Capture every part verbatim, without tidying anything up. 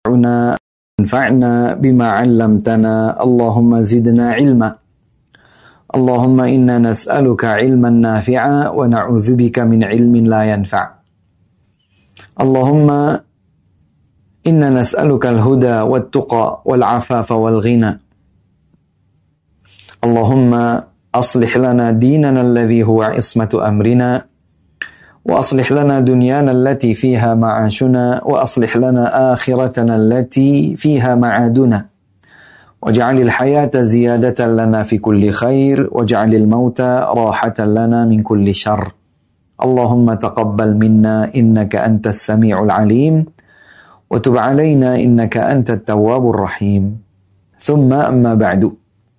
انفعنا بما علمتنا اللهم زدنا علما اللهم إنا نسألك علما نافعا ونعوذ بك من علم لا ينفع اللهم إنا نسألك الهدى والتقى والعفاف والغنى اللهم أصلح لنا ديننا الذي هو عصمة أمرنا وأصلح لنا دنيانا التي فيها معاشنا وأصلح لنا آخرتنا التي فيها معادنا واجعل الحياة زيادة لنا في كل خير واجعل الموت راحة لنا من كل شر اللهم تقبل منا إنك أنت السميع العليم وتب علينا إنك أنت التواب الرحيم ثم أما بعد.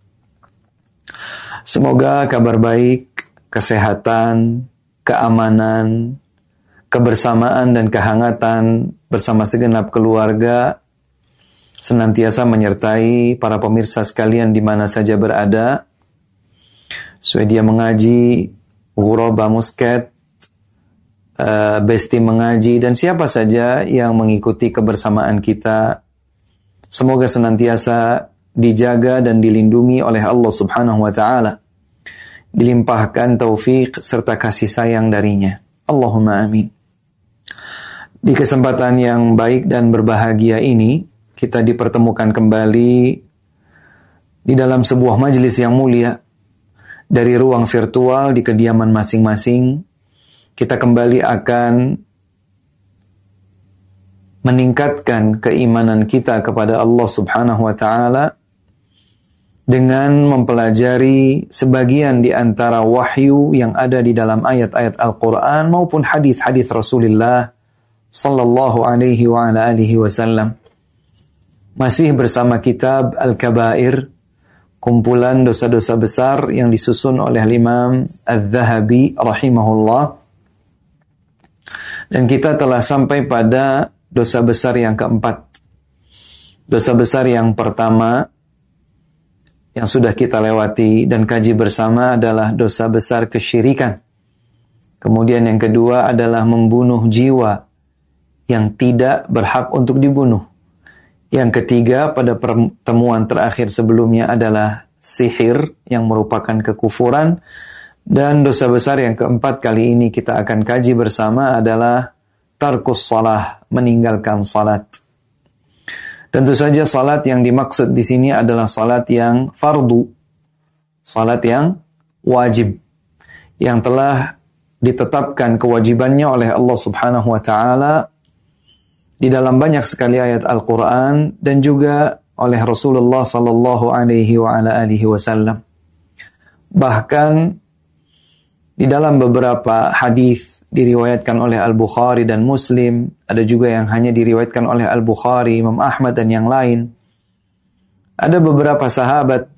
Semoga kabar baik, kesehatan, keamanan, kebersamaan dan kehangatan bersama segenap keluarga senantiasa menyertai para pemirsa sekalian di mana saja berada. Swedia mengaji, Ghuraba Musket, uh, Besti mengaji, dan siapa saja yang mengikuti kebersamaan kita, semoga senantiasa dijaga dan dilindungi oleh Allah Subhanahu wa Ta'ala, dilimpahkan taufik serta kasih sayang darinya. Allahumma amin. Di kesempatan yang baik dan berbahagia ini, kita dipertemukan kembali di dalam sebuah majelis yang mulia. Dari ruang virtual di kediaman masing-masing, kita kembali akan meningkatkan keimanan kita kepada Allah Subhanahu wa Ta'ala dengan mempelajari sebagian di antara wahyu yang ada di dalam ayat-ayat Al-Quran maupun hadis-hadis Rasulullah sallallahu alaihi wa ala alihi wasallam. Masih bersama kitab Al-Kabair, kumpulan dosa-dosa besar yang disusun oleh Imam Az-Zahabi rahimahullah. Dan kita telah sampai pada dosa besar yang keempat. Dosa besar yang pertama yang sudah kita lewati dan kaji bersama adalah dosa besar kesyirikan. Kemudian yang kedua adalah membunuh jiwa yang tidak berhak untuk dibunuh. Yang ketiga pada pertemuan terakhir sebelumnya adalah sihir yang merupakan kekufuran. Dan dosa besar yang keempat kali ini kita akan kaji bersama adalah tarkus salah, meninggalkan salat. Tentu saja salat yang dimaksud di sini adalah salat yang fardu, salat yang wajib, yang telah ditetapkan kewajibannya oleh Allah Subhanahu wa Ta'ala di dalam banyak sekali ayat Al-Quran dan juga oleh Rasulullah sallallahu alaihi wa ala alihi wasallam. Bahkan di dalam beberapa hadis diriwayatkan oleh Al-Bukhari dan Muslim, ada juga yang hanya diriwayatkan oleh Al-Bukhari, Imam Ahmad dan yang lain. Ada beberapa sahabat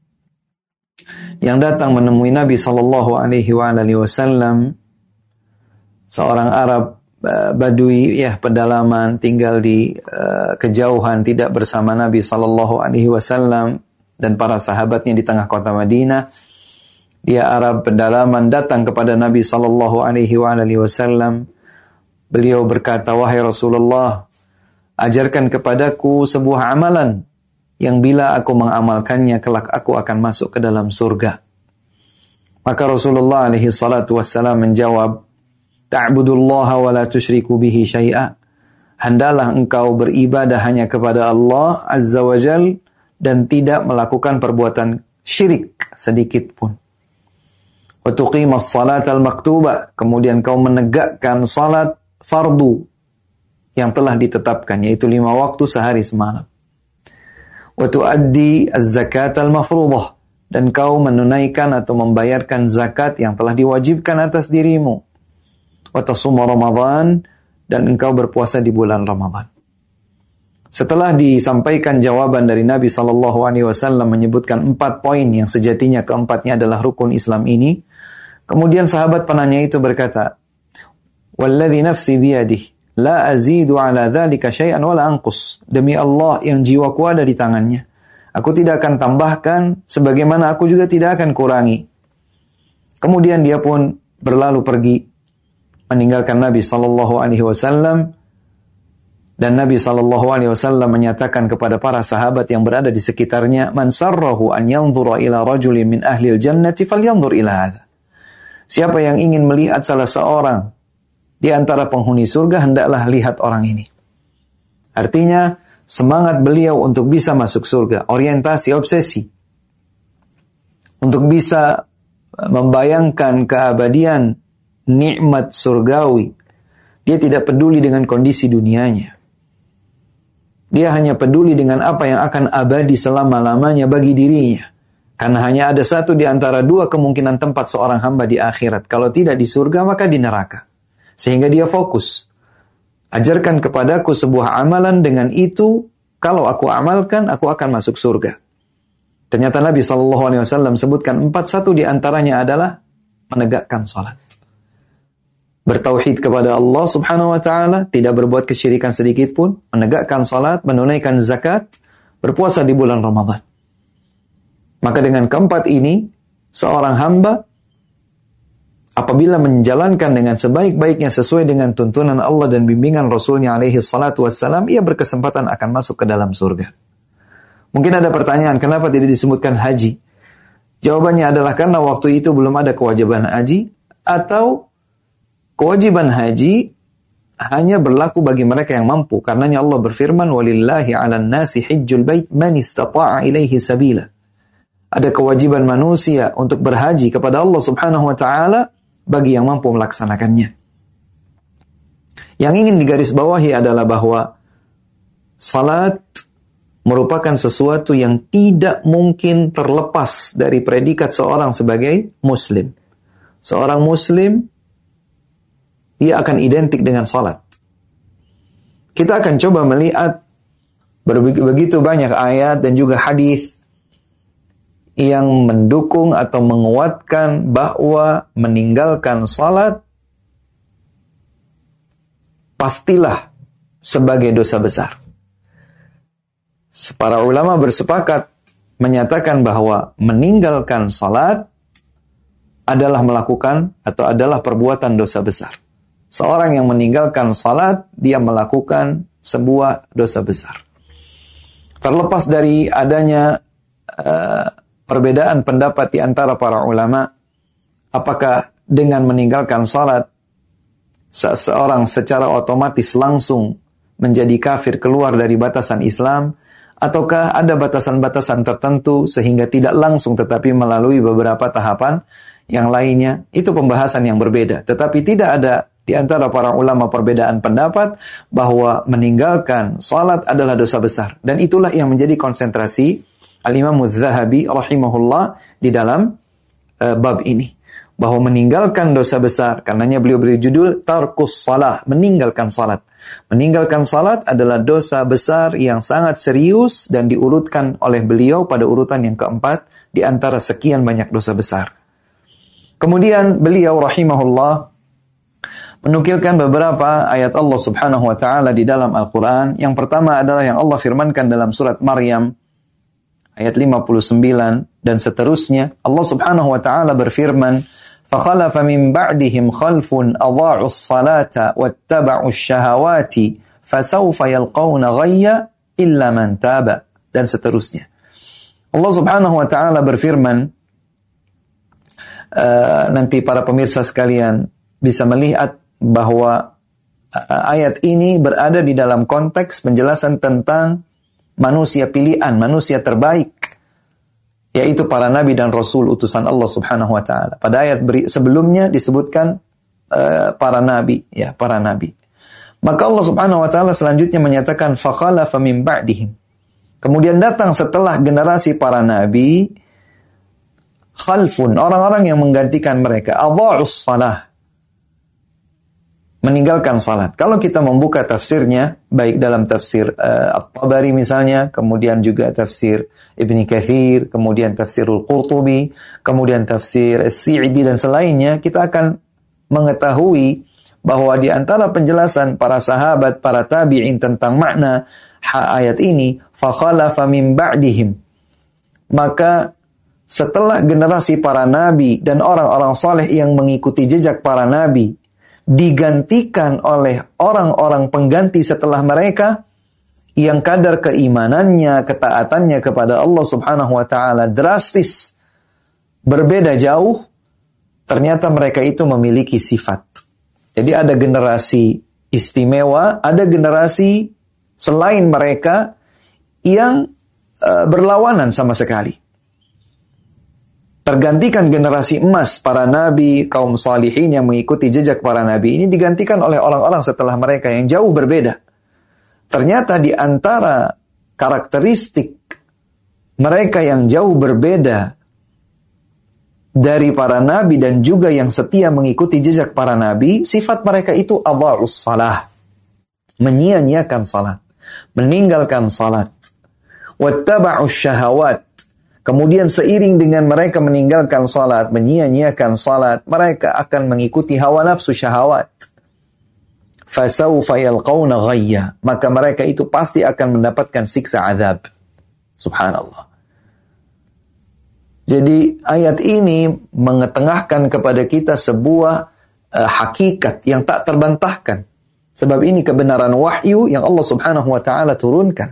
yang datang menemui Nabi sallallahu alaihi wasallam, seorang Arab Badui, ya pedalaman, tinggal di uh, kejauhan, tidak bersama Nabi sallallahu alaihi wasallam dan para sahabatnya di tengah kota Madinah. Dia Arab pedalaman datang kepada Nabi sallallahu alaihi wasallam. Beliau berkata, "Wahai Rasulullah, ajarkan kepadaku sebuah amalan yang bila aku mengamalkannya kelak aku akan masuk ke dalam surga." Maka Rasulullah alaihi salatu wassalam menjawab, "Ta'budullaha wa la tusyriku bihi syai'a." Hendaklah engkau beribadah hanya kepada Allah azza wa jal dan tidak melakukan perbuatan syirik sedikit pun. Wa tuqimas salatal maktubah, kemudian kau menegakkan salat fardu yang telah ditetapkan, yaitu lima waktu sehari semalam. Wa tuaddi az-zakatal mafruḍah, dan kau menunaikan atau membayarkan zakat yang telah diwajibkan atas dirimu. Wa tasuma Ramadan, dan engkau berpuasa di bulan Ramadan. Setelah disampaikan jawaban dari Nabi sallallahu alaihi wasallam menyebutkan empat poin yang sejatinya keempatnya adalah rukun Islam ini, kemudian sahabat penanya itu berkata, "Walladzi nafsi biyadihi la azidu ala dzalika syai'an wa la anqus." Demi Allah yang jiwaku ada di tangannya, aku tidak akan tambahkan sebagaimana aku juga tidak akan kurangi. Kemudian dia pun berlalu pergi meninggalkan Nabi sallallahu alaihi wasallam Dan Nabi sallallahu alaihi wasallam menyatakan kepada para sahabat yang berada di sekitarnya, "Man sarrahu an yanzura ila rajulin min ahli al-jannati falyanzur ila hadha." Siapa yang ingin melihat salah seorang di antara penghuni surga, hendaklah lihat orang ini. Artinya, semangat beliau untuk bisa masuk surga, orientasi, obsesi, untuk bisa membayangkan keabadian nikmat surgawi. Dia tidak peduli dengan kondisi dunianya. Dia hanya peduli dengan apa yang akan abadi selama-lamanya bagi dirinya. Karena hanya ada satu di antara dua kemungkinan tempat seorang hamba di akhirat. Kalau tidak di surga, maka di neraka. Sehingga dia fokus. Ajarkan kepadaku sebuah amalan, dengan itu, kalau aku amalkan, aku akan masuk surga. Ternyata Nabi shallallahu alaihi wasallam sebutkan empat, satu di antaranya adalah menegakkan salat. Bertauhid kepada Allah subhanahu wa ta'ala, tidak berbuat kesyirikan sedikit pun, menegakkan salat, menunaikan zakat, berpuasa di bulan Ramadan. Maka dengan keempat ini, seorang hamba apabila menjalankan dengan sebaik-baiknya sesuai dengan tuntunan Allah dan bimbingan Rasulnya alaihi salatu wassalam, ia berkesempatan akan masuk ke dalam surga. Mungkin ada pertanyaan, kenapa tidak disebutkan haji? Jawabannya adalah karena waktu itu belum ada kewajiban haji, atau kewajiban haji hanya berlaku bagi mereka yang mampu. Karenanya Allah berfirman, "Walillahi 'alan nasi hijjul bait man istata'a ilaihi sabila." Ada kewajiban manusia untuk berhaji kepada Allah Subhanahu wa taala bagi yang mampu melaksanakannya. Yang ingin digarisbawahi adalah bahwa salat merupakan sesuatu yang tidak mungkin terlepas dari predikat seorang sebagai muslim. Seorang muslim, dia akan identik dengan salat. Kita akan coba melihat begitu banyak ayat dan juga hadis yang mendukung atau menguatkan bahwa meninggalkan salat pastilah sebagai dosa besar. Para ulama bersepakat menyatakan bahwa meninggalkan salat adalah melakukan atau adalah perbuatan dosa besar. Seorang yang meninggalkan salat, dia melakukan sebuah dosa besar. Terlepas dari adanya uh, perbedaan pendapat di antara para ulama, apakah dengan meninggalkan salat seseorang secara otomatis langsung menjadi kafir, keluar dari batasan Islam, ataukah ada batasan-batasan tertentu sehingga tidak langsung tetapi melalui beberapa tahapan yang lainnya. Itu pembahasan yang berbeda. Tetapi tidak ada di antara para ulama perbedaan pendapat bahwa meninggalkan salat adalah dosa besar. Dan itulah yang menjadi konsentrasi Al-Imam Az-Zahabi rahimahullah di dalam uh, bab ini. Bahwa meninggalkan dosa besar, karenanya beliau beri judul Tarkus Salah, meninggalkan salat. Meninggalkan salat adalah dosa besar yang sangat serius dan diurutkan oleh beliau pada urutan yang keempat di antara sekian banyak dosa besar. Kemudian beliau rahimahullah menukilkan beberapa ayat Allah Subhanahu wa taala di dalam Al-Qur'an. Yang pertama adalah yang Allah firmankan dalam surat Maryam ayat lima puluh sembilan dan seterusnya. Allah Subhanahu wa taala berfirman, فَخَلَفَ مِنْ بَعْدِهِمْ خَلْفٌ أَضَاعُوا الصَّلَاةَ وَاتَّبَعُوا الشَّهَوَاتِ فَسَوْفَ يَلْقَوْنَ غَيًّا إِلَّا مَنْ تَابَ, dan seterusnya. Allah Subhanahu wa taala berfirman, uh, nanti para pemirsa sekalian bisa melihat bahwa uh, ayat ini berada di dalam konteks penjelasan tentang manusia pilihan, manusia terbaik, yaitu para nabi dan rasul utusan Allah Subhanahu wa taala. Pada ayat beri, sebelumnya disebutkan uh, para nabi, ya, para nabi. Maka Allah Subhanahu wa taala selanjutnya menyatakan fakhalafa min ba'dihim. Kemudian datang setelah generasi para nabi khalfun, orang-orang yang menggantikan mereka, adha'us salah, meninggalkan salat. Kalau kita membuka tafsirnya, baik dalam tafsir uh, At-Tabari misalnya, kemudian juga tafsir Ibn Katsir, kemudian tafsirul Qurtubi, kemudian tafsir As-Sa'di dan selainnya, kita akan mengetahui bahwa di antara penjelasan para sahabat, para tabi'in tentang makna ayat ini, fakhalafa min ba'dihim, maka setelah generasi para nabi dan orang-orang saleh yang mengikuti jejak para nabi, digantikan oleh orang-orang pengganti setelah mereka yang kadar keimanannya, ketaatannya kepada Allah Subhanahu wa taala drastis berbeda jauh, ternyata mereka itu memiliki sifat. Jadi ada generasi istimewa, ada generasi selain mereka yang uh, berlawanan sama sekali. Tergantikan generasi emas para nabi, kaum salihin yang mengikuti jejak para nabi ini digantikan oleh orang-orang setelah mereka yang jauh berbeda. Ternyata di antara karakteristik mereka yang jauh berbeda dari para nabi dan juga yang setia mengikuti jejak para nabi, sifat mereka itu adha'us salah, menyia-nyiakan salat, meninggalkan salat, wattaba'us syahawat. Kemudian seiring dengan mereka meninggalkan salat, menyia-nyiakan salat, mereka akan mengikuti hawa nafsu syahawat. Fasawfa yalqawna ghayya, maka mereka itu pasti akan mendapatkan siksa azab. Subhanallah. Jadi ayat ini mengetengahkan kepada kita sebuah uh, hakikat yang tak terbantahkan. Sebab ini kebenaran wahyu yang Allah Subhanahu wa taala turunkan.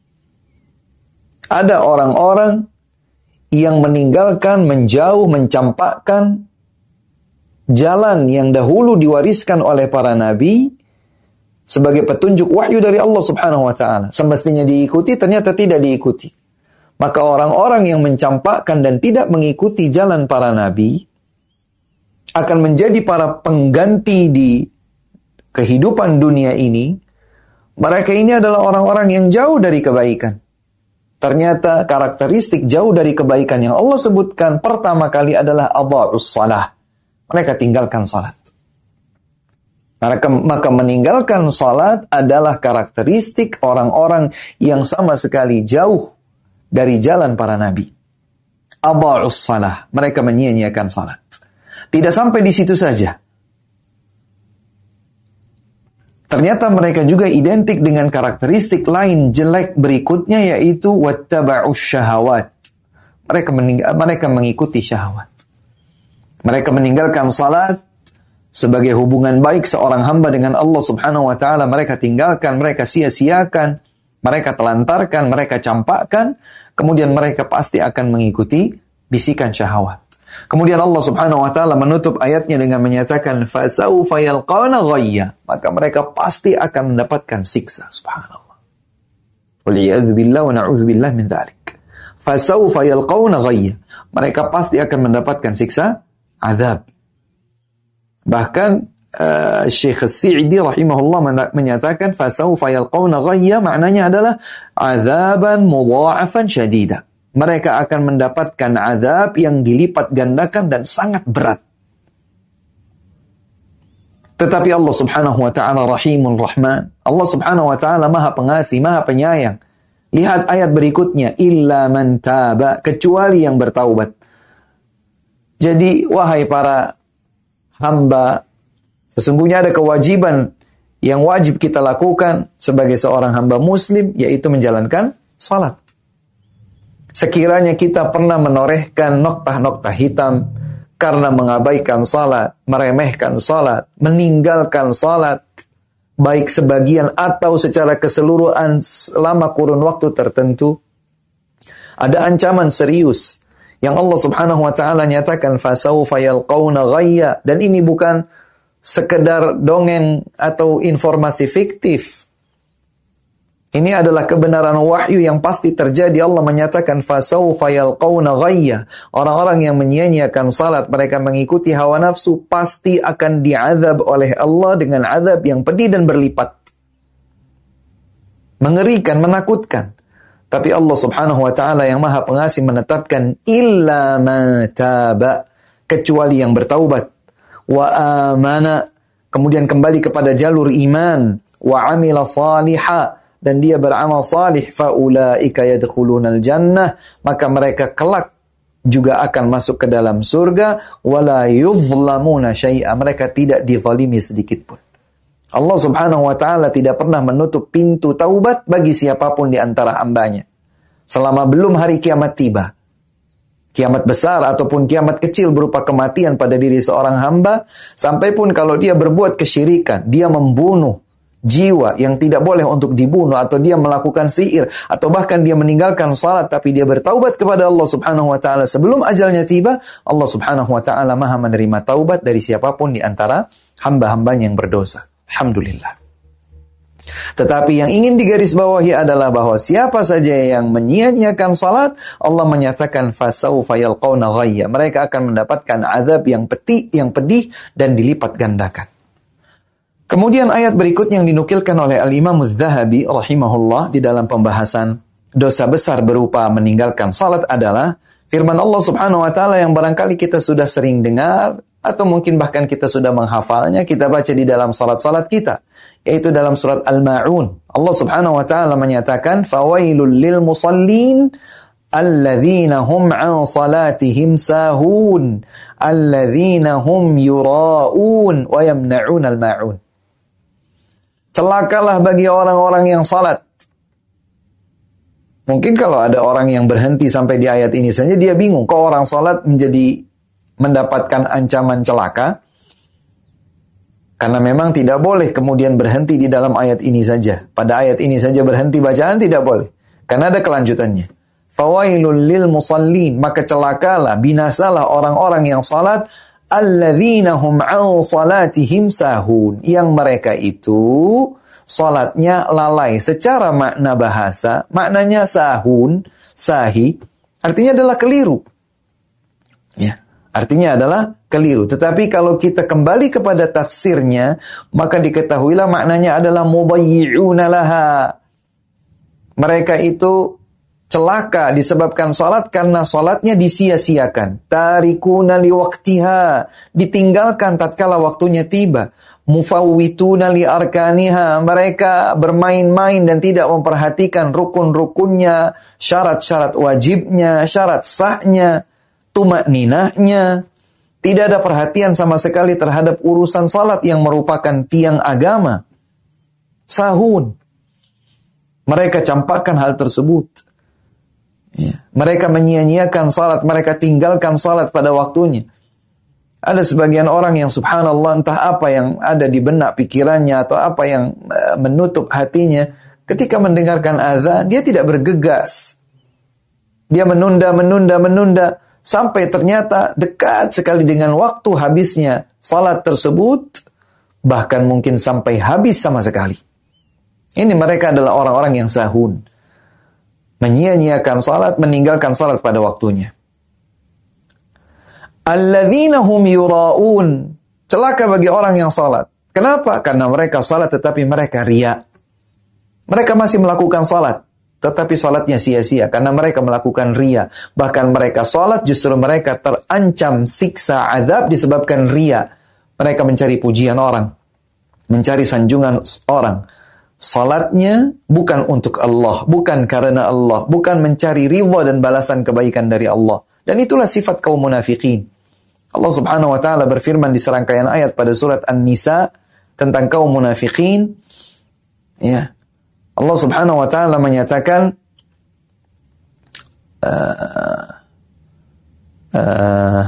Ada orang-orang yang meninggalkan, menjauh, mencampakkan jalan yang dahulu diwariskan oleh para nabi sebagai petunjuk wahyu dari Allah Subhanahu wa taala. Semestinya diikuti, ternyata tidak diikuti. Maka orang-orang yang mencampakkan dan tidak mengikuti jalan para nabi akan menjadi para pengganti di kehidupan dunia ini. Mereka ini adalah orang-orang yang jauh dari kebaikan. Ternyata karakteristik jauh dari kebaikan yang Allah sebutkan pertama kali adalah adha'us salah. Mereka tinggalkan salat. Maka, maka meninggalkan salat adalah karakteristik orang-orang yang sama sekali jauh dari jalan para nabi. Adha'us salah. Mereka menyia-nyiakan salat. Tidak sampai di situ saja. Ternyata mereka juga identik dengan karakteristik lain jelek berikutnya, yaitu wattaba'us syahawat. Mereka meninggal, mereka mengikuti syahwat. Mereka meninggalkan salat sebagai hubungan baik seorang hamba dengan Allah Subhanahu wa taala. Mereka tinggalkan, mereka sia-siakan, mereka telantarkan, mereka campakkan, kemudian mereka pasti akan mengikuti bisikan syahwat. Kemudian Allah Subhanahu wa taala menutup ayatnya dengan menyatakan fasawfa yalqawna ghayya, maka mereka pasti akan mendapatkan siksa. Subhanallah. Waliyadzubillah wa na'udzubillah min dzalik. Fasawfa yalqawna ghayya, mereka pasti akan mendapatkan siksa azab. Bahkan uh, Syekh As-Sa'di rahimahullah menyatakan fasawfa yalqawna ghayya maknanya adalah azaban mudha'afan syadida. Mereka akan mendapatkan azab yang dilipat gandakan dan sangat berat. Tetapi Allah Subhanahu wa taala Rahimul Rahman. Allah Subhanahu wa taala Maha Pengasih, Maha Penyayang. Lihat ayat berikutnya, illa man taba, kecuali yang bertaubat. Jadi wahai para hamba, sesungguhnya ada kewajiban yang wajib kita lakukan sebagai seorang hamba muslim, yaitu menjalankan salat. Sekiranya kita pernah menorehkan noktah-noktah hitam karena mengabaikan salat, meremehkan salat, meninggalkan salat, baik sebagian atau secara keseluruhan selama kurun waktu tertentu, ada ancaman serius yang Allah Subhanahu wa taala nyatakan fasawfa yalqawna ghayya, dan ini bukan sekedar dongeng atau informasi fiktif. Ini adalah kebenaran wahyu yang pasti terjadi. Allah menyatakan fasawfa yalqawna ghayya. Orang-orang yang menyia-nyiakan salat, mereka mengikuti hawa nafsu, pasti akan diazab oleh Allah dengan azab yang pedih dan berlipat. Mengerikan, menakutkan. Tapi Allah Subhanahu wa taala yang Maha Pengasih menetapkan illa ma taba, kecuali yang bertaubat, wa amana, kemudian kembali kepada jalur iman, wa amila salihah, dan dia beramal salih, faulaika yadkhulunal jannah, maka mereka kelak juga akan masuk ke dalam surga, wala yuzlamuna syai'a, mereka tidak dizalimi sedikit pun. Allah Subhanahu wa taala tidak pernah menutup pintu taubat bagi siapapun di antara hambanya selama belum hari kiamat tiba. Kiamat besar ataupun kiamat kecil berupa kematian pada diri seorang hamba, sampai pun kalau dia berbuat kesyirikan, dia membunuh jiwa yang tidak boleh untuk dibunuh, atau dia melakukan sihir, atau bahkan dia meninggalkan salat tapi dia bertaubat kepada Allah Subhanahu wa taala sebelum ajalnya tiba, Allah Subhanahu wa taala Maha menerima taubat dari siapapun di antara hamba-hambanya yang berdosa. Alhamdulillah. Tetapi yang ingin digarisbawahi adalah bahwa siapa saja yang menyia-nyiakan salat, Allah menyatakan fasaufa yalqauna ghayya. Mereka akan mendapatkan azab yang pedih, yang pedih dan dilipat gandakan. Kemudian ayat berikutnya yang dinukilkan oleh Al-Imam Az-Zahabi rahimahullah di dalam pembahasan dosa besar berupa meninggalkan salat adalah firman Allah Subhanahu wa taala yang barangkali kita sudah sering dengar atau mungkin bahkan kita sudah menghafalnya, kita baca di dalam salat-salat kita, yaitu dalam surat Al-Ma'un. Allah Subhanahu wa taala menyatakan fawailul lil musallin alladzina hum an salatihim sahun alladzina hum yura'un wa yamna'un al-ma'un. Celakalah bagi orang-orang yang salat. Mungkin kalau ada orang yang berhenti sampai di ayat ini saja dia bingung, kok orang salat menjadi mendapatkan ancaman celaka? Karena memang tidak boleh kemudian berhenti di dalam ayat ini saja. Pada ayat ini saja berhenti bacaan tidak boleh. Karena ada kelanjutannya. Fawailul lil musallin, maka celakalah, binasalah orang-orang yang salat, alladzina hum an salatihim sahun, yang mereka itu salatnya lalai. Secara makna bahasa, maknanya sahun, sahi, artinya adalah keliru. Ya. Artinya adalah keliru. Tetapi kalau kita kembali kepada tafsirnya, maka diketahuilah maknanya adalah mudayyi'una laha. Mereka itu celaka disebabkan salat karena salatnya disia-siakan. Tarikuna liwaqtiha, ditinggalkan tatkala waktunya tiba. Mufawwituna li arkaniha, mereka bermain-main dan tidak memperhatikan rukun-rukunnya, syarat-syarat wajibnya, syarat sahnya, tumakninahnya. Tidak ada perhatian sama sekali terhadap urusan salat yang merupakan tiang agama. Sahun. Mereka campakkan hal tersebut. Ya. Mereka menyia-nyiakan salat, mereka tinggalkan salat pada waktunya. Ada sebagian orang yang subhanallah entah apa yang ada di benak pikirannya atau apa yang uh, menutup hatinya. Ketika mendengarkan azan, dia tidak bergegas. Dia menunda, menunda, menunda. Sampai ternyata dekat sekali dengan waktu habisnya salat tersebut, bahkan mungkin sampai habis sama sekali. Ini mereka adalah orang-orang yang sahun, menyia-nyiakan salat, meninggalkan salat pada waktunya. Alladzina hum yura'un, celaka bagi orang yang salat. Kenapa? Karena mereka salat tetapi mereka riya. Mereka masih melakukan salat, tetapi salatnya sia-sia karena mereka melakukan riya. Bahkan mereka salat justru mereka terancam siksa azab disebabkan riya. Mereka mencari pujian orang, mencari sanjungan orang. Salatnya bukan untuk Allah, bukan karena Allah, bukan mencari ridha dan balasan kebaikan dari Allah. Dan itulah sifat kaum munafikin. Allah Subhanahu wa taala berfirman di serangkaian ayat pada surat An-Nisa tentang kaum munafikin. Ya. Allah Subhanahu wa taala menyatakan uh, uh,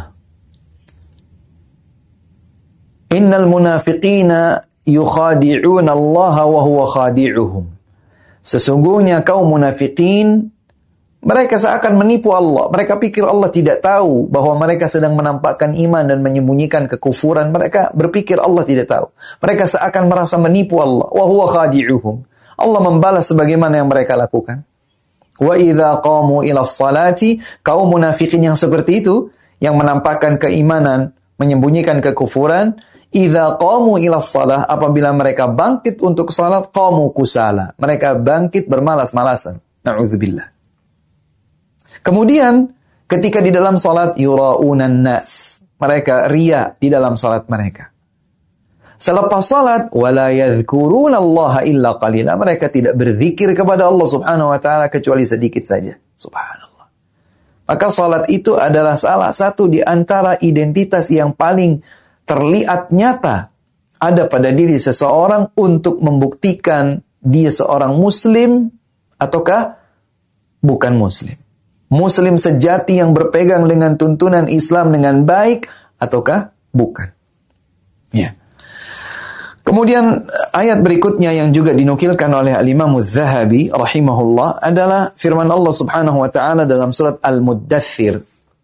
innal munafiqina yukhadi'una Allah wa huwa khadi'uhum. Sesungguhnya kaum munafikin mereka seakan menipu Allah. Mereka pikir Allah tidak tahu bahwa mereka sedang menampakkan iman dan menyembunyikan kekufuran. Mereka berpikir Allah tidak tahu. Mereka seakan merasa menipu Allah. Wa huwa khadi'uhum. Allah membalas sebagaimana yang mereka lakukan. Wa idza qamu ila sholati, kaum munafikin yang seperti itu, yang menampakkan keimanan, menyembunyikan kekufuran, idza qamu ila shalah, apabila mereka bangkit untuk salat, qamu kusala. Mereka bangkit bermalas-malasan. Na'udzubillah. Kemudian ketika di dalam salat yura'unan nas, mereka riya di dalam salat mereka. Selepas salat wala yadhkurunallaha illa qalila, mereka tidak berzikir kepada Allah Subhanahu wa taala kecuali sedikit saja. Subhanallah. Maka salat itu adalah salah satu di antara identitas yang paling terlihat nyata ada pada diri seseorang untuk membuktikan dia seorang muslim ataukah bukan muslim. Muslim sejati yang berpegang dengan tuntunan Islam dengan baik ataukah bukan? Ya. Kemudian ayat berikutnya yang juga dinukilkan oleh Al-Imam Az-Zahabi rahimahullah adalah firman Allah Subhanahu wa taala dalam surat Al-Muddathir.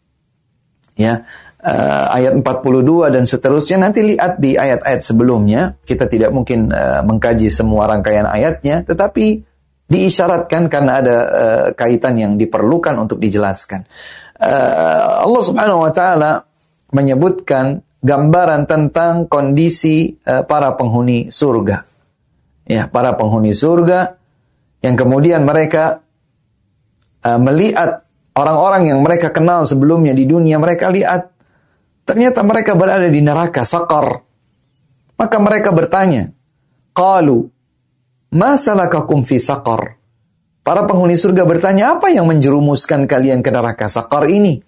Ya, uh, ayat empat puluh dua dan seterusnya, nanti lihat di ayat-ayat sebelumnya. Kita tidak mungkin uh, mengkaji semua rangkaian ayatnya, tetapi diisyaratkan karena ada uh, kaitan yang diperlukan untuk dijelaskan. Uh, Allah Subhanahu wa taala menyebutkan gambaran tentang kondisi uh, para penghuni surga. Ya, para penghuni surga yang kemudian mereka uh, melihat orang-orang yang mereka kenal sebelumnya di dunia, mereka lihat ternyata mereka berada di neraka Saqar. Maka mereka bertanya, qalu ma salakakum fi Saqar? Para penghuni surga bertanya, apa yang menjerumuskan kalian ke neraka Saqar ini?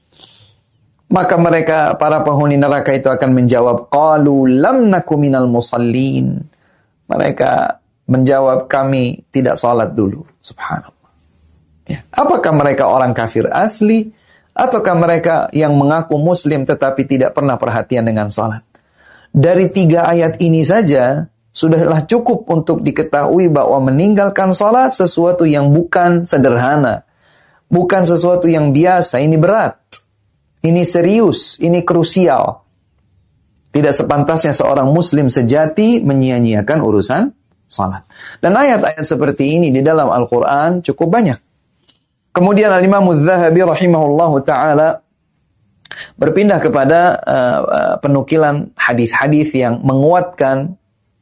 Maka mereka, para penghuni neraka itu akan menjawab, qalu lam naku minal musallin. Mereka menjawab, kami tidak salat dulu. Subhanallah. Ya. Apakah mereka orang kafir asli, ataukah mereka yang mengaku muslim tetapi tidak pernah perhatian dengan salat? Dari tiga ayat ini saja, sudahlah cukup untuk diketahui bahwa meninggalkan salat sesuatu yang bukan sederhana. Bukan sesuatu yang biasa, ini berat. Ini serius, ini krusial. Tidak sepantasnya seorang muslim sejati menyia-nyiakan urusan salat. Dan ayat-ayat seperti ini di dalam Al-Quran cukup banyak. Kemudian Al-Imam Az-Zahabi rahimahullahu ta'ala berpindah kepada uh, uh, penukilan hadis-hadis yang menguatkan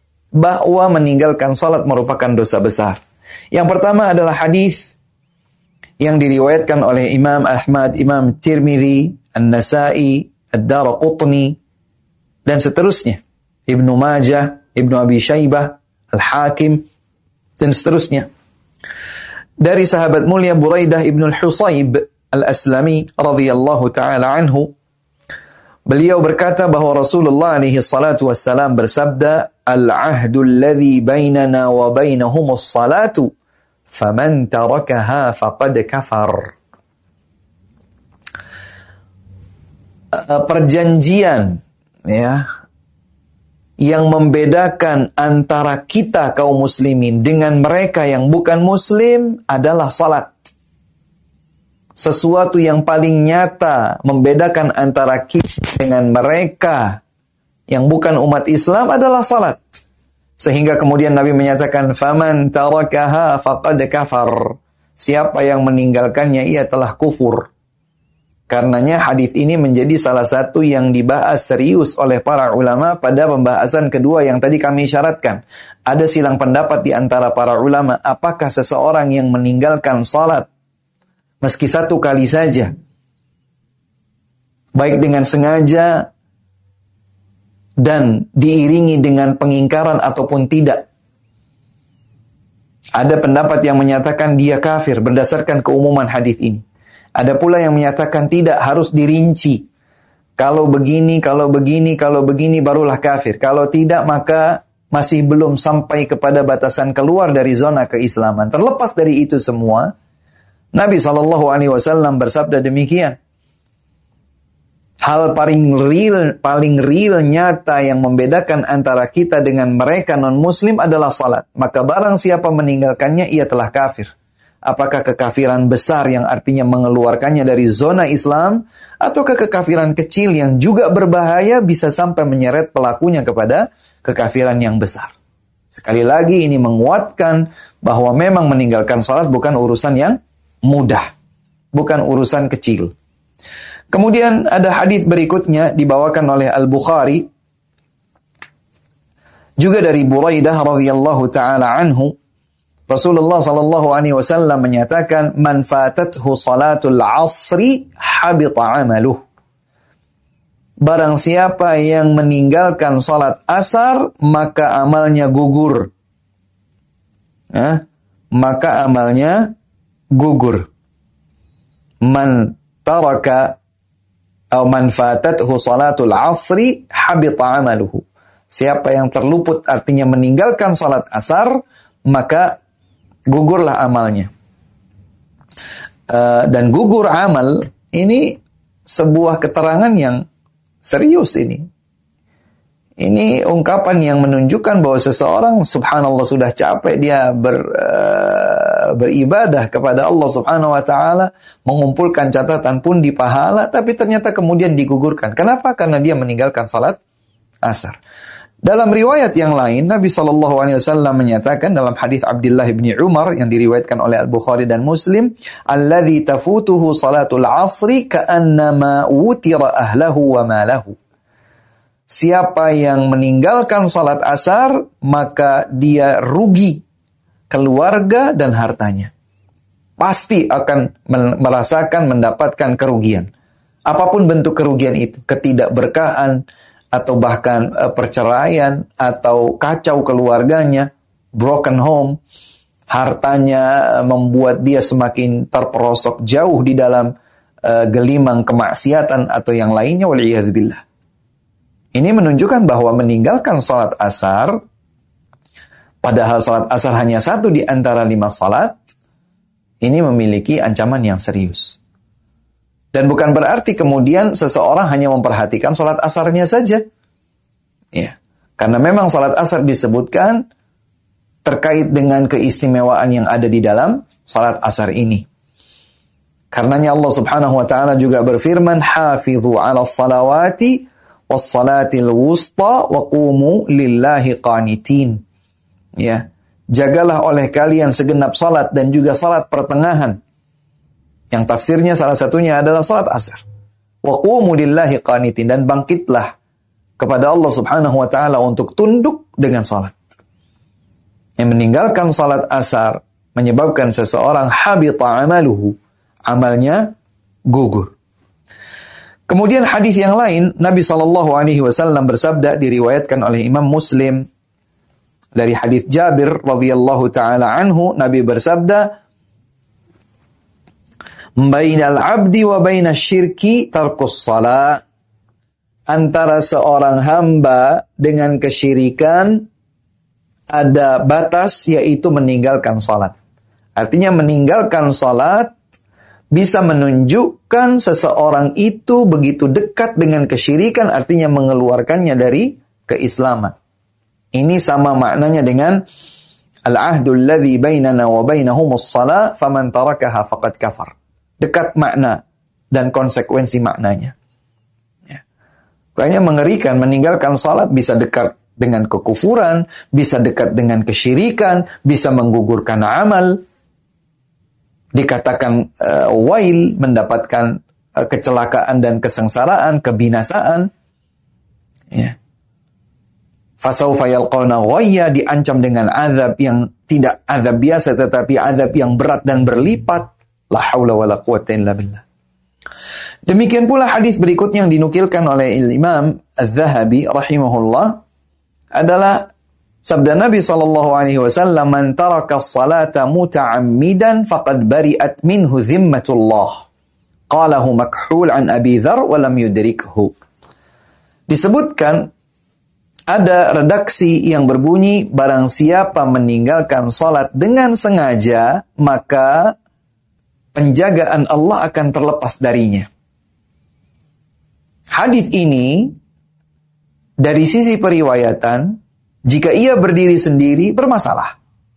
bahwa meninggalkan salat merupakan dosa besar. Yang pertama adalah hadis yang diriwayatkan oleh Imam Ahmad, Imam Tirmidzi, An-Nasa'i, Ad-Daraqutni, dan seterusnya. Ibnu Majah, Ibnu Abi Syaibah, Al-Hakim, dan seterusnya. Dari sahabat mulia Buraidah Ibnu Al-Husayb Al-Aslami radhiyallahu ta'ala anhu, beliau berkata bahwa Rasulullah alaihi salatu wassalam bersabda, Al-ahdu alladhi bainana wa bainahumus salatu, faman tarakaha faqad kafar. Perjanjian ya yang membedakan antara kita kaum muslimin dengan mereka yang bukan muslim adalah salat. Sesuatu yang paling nyata membedakan antara kita dengan mereka yang bukan umat Islam adalah salat. Sehingga kemudian Nabi menyatakan, faman tarakaha faqad kafar. Siapa yang meninggalkannya ia telah kufur. Karenanya hadis ini menjadi salah satu yang dibahas serius oleh para ulama pada pembahasan kedua yang tadi kami syaratkan. Ada silang pendapat di antara para ulama, apakah seseorang yang meninggalkan salat meski satu kali saja, baik dengan sengaja dan diiringi dengan pengingkaran ataupun tidak. Ada pendapat yang menyatakan dia kafir berdasarkan keumuman hadis ini. Ada pula yang menyatakan tidak, harus dirinci. Kalau begini, kalau begini, kalau begini barulah kafir. Kalau tidak maka masih belum sampai kepada batasan keluar dari zona keislaman. Terlepas dari itu semua, Nabi shallallahu alaihi wasallam bersabda demikian. Hal paling real, paling real nyata yang membedakan antara kita dengan mereka non-muslim adalah salat. Maka barang siapa meninggalkannya, ia telah kafir. Apakah kekafiran besar yang artinya mengeluarkannya dari zona Islam, ataukah kekafiran kecil yang juga berbahaya bisa sampai menyeret pelakunya kepada kekafiran yang besar. Sekali lagi ini menguatkan bahwa memang meninggalkan salat bukan urusan yang mudah, bukan urusan kecil. Kemudian ada hadis berikutnya dibawakan oleh Al-Bukhari juga dari Buraidah radhiyallahu taala anhu. Rasulullah sallallahu alaihi wasallam menyatakan, man fatathu salatul asri habita amaluh. Barang siapa yang meninggalkan salat asar, maka amalnya gugur. Eh? Maka amalnya gugur. Man taraka atau man fatathu salatul asri habita amaluhu. Siapa yang terluput artinya meninggalkan salat asar, maka gugurlah amalnya. uh, dan gugur amal, ini sebuah keterangan yang serius ini. Ini ungkapan yang menunjukkan bahwa seseorang subhanallah sudah capek dia ber, uh, beribadah kepada Allah subhanahu wa ta'ala, mengumpulkan catatan pun di pahala, tapi ternyata kemudian digugurkan. Kenapa? Karena dia meninggalkan salat asar. Dalam riwayat yang lain, Nabi shallallahu alaihi wasallam menyatakan dalam hadis Abdullah bin Umar yang diriwayatkan oleh Al-Bukhari dan Muslim, "Alladzi tafutuhu salatul asri ka'annama wutira ahlahu wa malahu." Siapa yang meninggalkan salat asar, maka dia rugi keluarga dan hartanya. Pasti akan merasakan mendapatkan kerugian. Apapun bentuk kerugian itu, ketidakberkahan, atau bahkan uh, perceraian, atau kacau keluarganya, broken home, hartanya uh, membuat dia semakin terperosok jauh di dalam uh, gelimang kemaksiatan atau yang lainnya, wal'iyadzubillah. Ini menunjukkan bahwa meninggalkan salat asar, padahal salat asar hanya satu di antara lima salat, ini memiliki ancaman yang serius. Dan bukan berarti kemudian seseorang hanya memperhatikan salat asarnya saja. Ya, karena memang salat asar disebutkan terkait dengan keistimewaan yang ada di dalam salat asar ini. Karenanya Allah Subhanahu wa taala juga berfirman, "Hafizu 'alas salawati was salatil wusta wa qumu lillahi qanitin." Ya, jagalah oleh kalian segenap salat dan juga salat pertengahan. Yang tafsirnya salah satunya adalah salat asar. Wa qumu lillahi qanitin, dan bangkitlah kepada Allah Subhanahu wa taala untuk tunduk dengan salat. Yang meninggalkan salat asar menyebabkan seseorang habita amaluhu, amalnya gugur. Kemudian hadis yang lain, Nabi sallallahu alaihi wasallam bersabda, diriwayatkan oleh Imam Muslim dari hadis Jabir radhiyallahu taala anhu, Nabi bersabda, "Bainal 'abdi wa bainasy syirki tarkus shalah." Antara seorang hamba dengan kesyirikan ada batas, yaitu meninggalkan salat. Artinya meninggalkan salat bisa menunjukkan seseorang itu begitu dekat dengan kesyirikan, artinya mengeluarkannya dari keislaman. Ini sama maknanya dengan al-ahdul ladzi bainana wa bainahumus shalah faman tarakaha faqad kafar. Dekat makna dan konsekuensi maknanya. Ya. Kayaknya mengerikan, meninggalkan salat bisa dekat dengan kekufuran, bisa dekat dengan kesyirikan, bisa menggugurkan amal. Dikatakan uh, wail, mendapatkan uh, kecelakaan dan kesengsaraan, kebinasaan. Ya. Fasawfa yalqawna ghayya, diancam dengan azab yang tidak azab biasa tetapi azab yang berat dan berlipat. La haula wala quwwata illa billah. Demikian pula hadis berikutnya yang dinukilkan oleh Imam Az-Zahabi rahimahullah adalah sabda Nabi sallallahu alaihi wasallam, "Man taraka as-salata muta'ammidan faqad bari'at minhu dhimmatullah." Qalahu Makhul an Abi Dzar wa lam yudrikhu. Disebutkan ada redaksi yang berbunyi, barang siapa meninggalkan salat dengan sengaja, maka penjagaan Allah akan terlepas darinya. Hadis ini dari sisi periwayatan, jika ia berdiri sendiri bermasalah.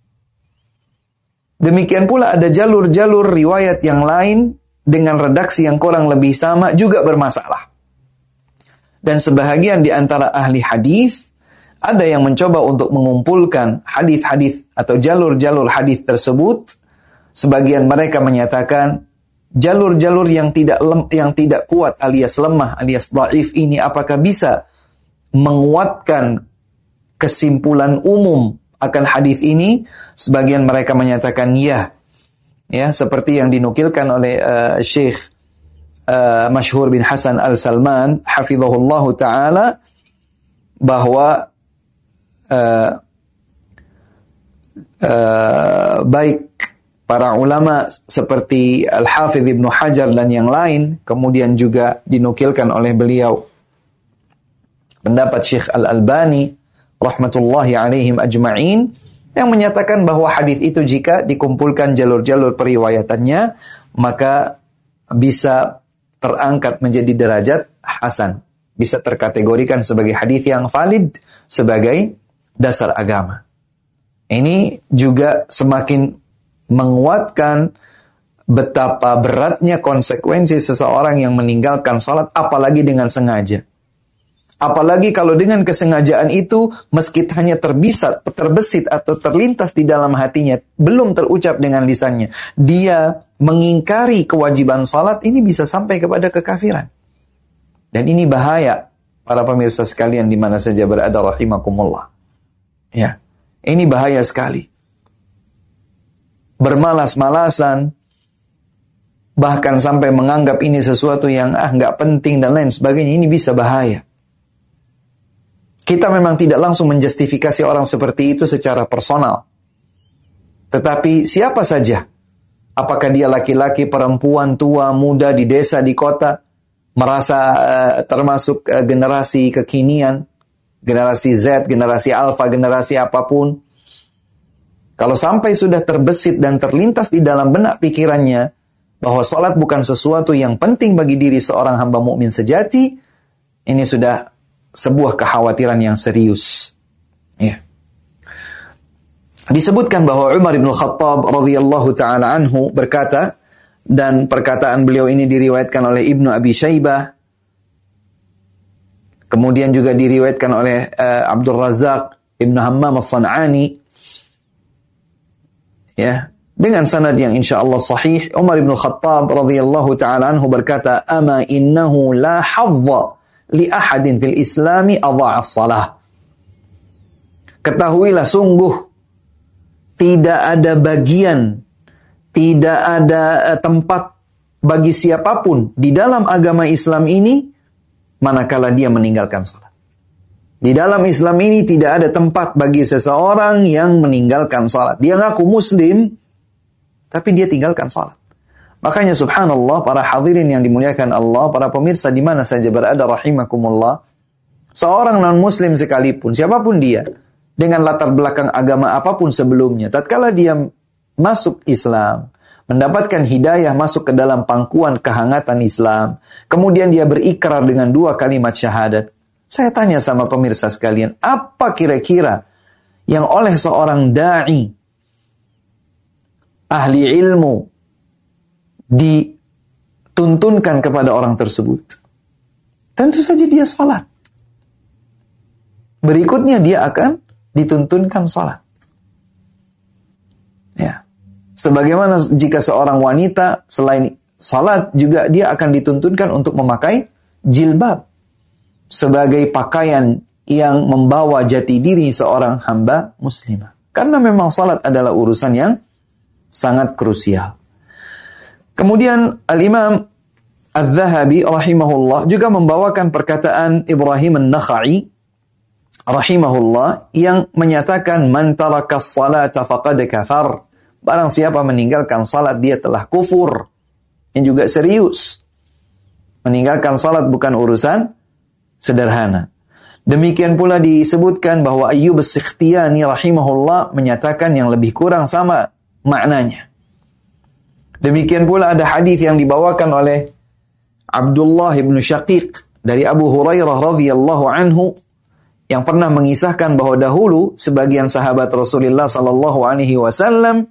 Demikian pula ada jalur-jalur riwayat yang lain dengan redaksi yang kurang lebih sama juga bermasalah. Dan sebahagian di antara ahli hadis ada yang mencoba untuk mengumpulkan hadis-hadis atau jalur-jalur hadis tersebut. Sebagian mereka menyatakan jalur-jalur yang tidak lem, yang tidak kuat alias lemah alias dhaif ini apakah bisa menguatkan kesimpulan umum akan hadis ini? Sebagian mereka menyatakan ya. Ya, seperti yang dinukilkan oleh uh, Syekh uh, Masyhur bin Hasan Al-Salman hafizahullahu taala bahwa uh, uh, baik para ulama seperti Al-Hafidh Ibnu Hajar dan yang lain, kemudian juga dinukilkan oleh beliau pendapat Syekh Al-Albani rahmatullahi alaihim ajma'in, yang menyatakan bahwa hadis itu jika dikumpulkan jalur-jalur periwayatannya, maka bisa terangkat menjadi derajat hasan, bisa terkategorikan sebagai hadis yang valid sebagai dasar agama. Ini juga semakin menguatkan betapa beratnya konsekuensi seseorang yang meninggalkan salat, apalagi dengan sengaja. Apalagi kalau dengan kesengajaan itu, meski hanya terbisat, terbesit atau terlintas di dalam hatinya, belum terucap dengan lisannya, dia mengingkari kewajiban salat, ini bisa sampai kepada kekafiran. Dan ini bahaya, para pemirsa sekalian di mana saja berada rahimakumullah. Ya, ini bahaya sekali. Bermalas-malasan, bahkan sampai menganggap ini sesuatu yang ah nggak penting dan lain sebagainya, ini bisa bahaya. Kita memang tidak langsung menjustifikasi orang seperti itu secara personal. Tetapi siapa saja, apakah dia laki-laki, perempuan, tua, muda, di desa, di kota, merasa uh, termasuk uh, generasi kekinian, generasi Z, generasi Alpha, generasi apapun. Kalau sampai sudah terbesit dan terlintas di dalam benak pikirannya bahwa salat bukan sesuatu yang penting bagi diri seorang hamba mukmin sejati, ini sudah sebuah kekhawatiran yang serius. Ya. Disebutkan bahwa Umar bin Khattab radhiyallahu taala anhu berkata, dan perkataan beliau ini diriwayatkan oleh Ibnu Abi Syaibah, kemudian juga diriwayatkan oleh uh, Abdul Razak Ibnu Hammam As-San'ani, ya, dengan sanad yang insyaallah sahih. Umar bin Khattab radhiyallahu taala anhu berkata, "Ama innahu la hadza li ahadin fil islami adha'a as-salah." Ketahuilah sungguh tidak ada bagian, tidak ada tempat bagi siapapun di dalam agama Islam ini manakala dia meninggalkan salat. Di dalam Islam ini tidak ada tempat bagi seseorang yang meninggalkan salat. Dia ngaku muslim, tapi dia tinggalkan salat. Makanya subhanallah, para hadirin yang dimuliakan Allah, para pemirsa di mana saja berada rahimakumullah, seorang non-muslim sekalipun, siapapun dia, dengan latar belakang agama apapun sebelumnya, tatkala dia masuk Islam, mendapatkan hidayah masuk ke dalam pangkuan kehangatan Islam, kemudian dia berikrar dengan dua kalimat syahadat. Saya tanya sama pemirsa sekalian, apa kira-kira yang oleh seorang da'i, ahli ilmu, dituntunkan kepada orang tersebut? Tentu saja dia salat. Berikutnya dia akan dituntunkan salat. Ya. Sebagaimana jika seorang wanita selain salat juga dia akan dituntunkan untuk memakai jilbab sebagai pakaian yang membawa jati diri seorang hamba muslimah. Karena memang salat adalah urusan yang sangat krusial. Kemudian Al-Imam Al-Zahabi rahimahullah juga membawakan perkataan Ibrahim An-Nakhai rahimahullah yang menyatakan, man taraka as-salata faqad kafar. Barang siapa meninggalkan salat dia telah kufur. Ini juga serius. Meninggalkan salat bukan urusan sederhana. Demikian pula disebutkan bahwa Ayyub As-Sikhtiyani rahimahullah menyatakan yang lebih kurang sama maknanya. Demikian pula ada hadis yang dibawakan oleh Abdullah bin Syaqiq dari Abu Hurairah radhiyallahu anhu yang pernah mengisahkan bahwa dahulu sebagian sahabat Rasulullah sallallahu alaihi wasallam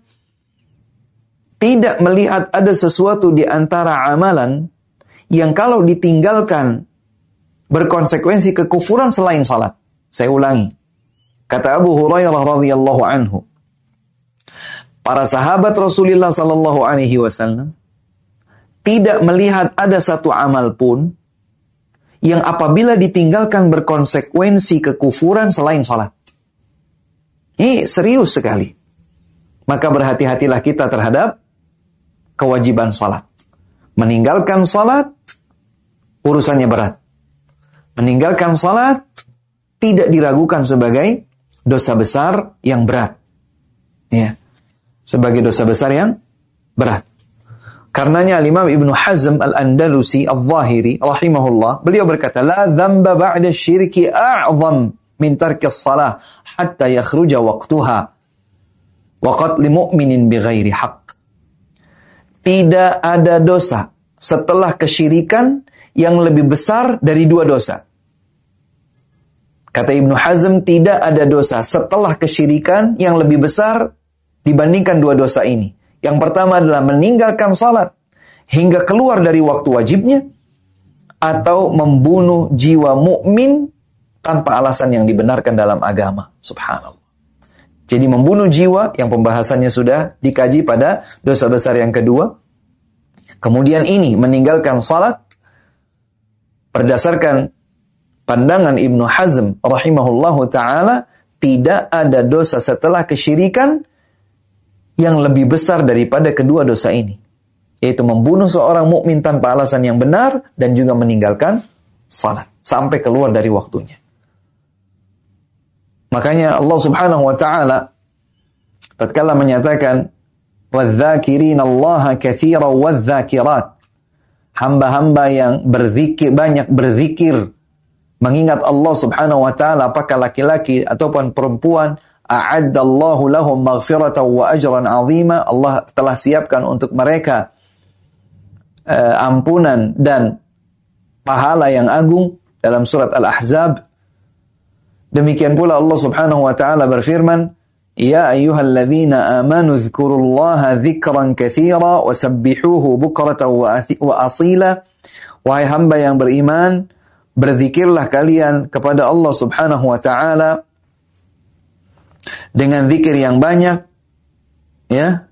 tidak melihat ada sesuatu di antara amalan yang kalau ditinggalkan berkonsekuensi kekufuran selain salat. Saya ulangi. Kata Abu Hurairah radhiyallahu anhu, para sahabat Rasulullah sallallahu alaihi wasallam tidak melihat ada satu amal pun yang apabila ditinggalkan berkonsekuensi kekufuran selain salat. Ini serius sekali. Maka berhati-hatilah kita terhadap kewajiban salat. Meninggalkan salat urusannya berat. Meninggalkan salat tidak diragukan sebagai dosa besar yang berat. Ya. Sebagai dosa besar yang berat. Karenanya Imam Ibnu Hazm Al-Andalusi Al-Zahiri rahimahullah, beliau berkata, la dzamba ba'da syirki a'zam min tarki as-salah hatta yakhruja waqtuha wa qatl mu'minin bighairi haqq. tidak ada dosa setelah kesyirikan yang lebih besar dari dua dosa. Kata Ibnu Hazm, tidak ada dosa setelah kesyirikan yang lebih besar dibandingkan dua dosa ini. Yang pertama adalah meninggalkan salat hingga keluar dari waktu wajibnya, atau membunuh jiwa mukmin tanpa alasan yang dibenarkan dalam agama. Subhanallah. Jadi membunuh jiwa yang pembahasannya sudah dikaji pada dosa besar yang kedua. Kemudian ini meninggalkan salat berdasarkan pandangan Ibnu Hazm rahimahullahu ta'ala, tidak ada dosa setelah kesyirikan yang lebih besar daripada kedua dosa ini, yaitu membunuh seorang mukmin tanpa alasan yang benar dan juga meninggalkan salat sampai keluar dari waktunya. Makanya Allah Subhanahu wa ta'ala tatkala menyatakan wadzakirina Allaha katsiran wadzakirat, hamba-hamba yang berzikir, banyak berzikir, mengingat Allah Subhanahu wa ta'ala, apakah laki-laki ataupun perempuan, a'addallahu lahum maghfiratan wa ajran 'azima, Allah telah siapkan untuk mereka uh, ampunan dan pahala yang agung dalam surat Al-Ahzab. Demikian pula Allah Subhanahu wa ta'ala berfirman, ya ayyuhalladzina amanu dzkurullaha dzikran katsira wasabbihuhu bukratan wa asila, wahai hamba yang beriman, berzikirlah kalian kepada Allah Subhanahu wa ta'ala dengan zikir yang banyak, ya.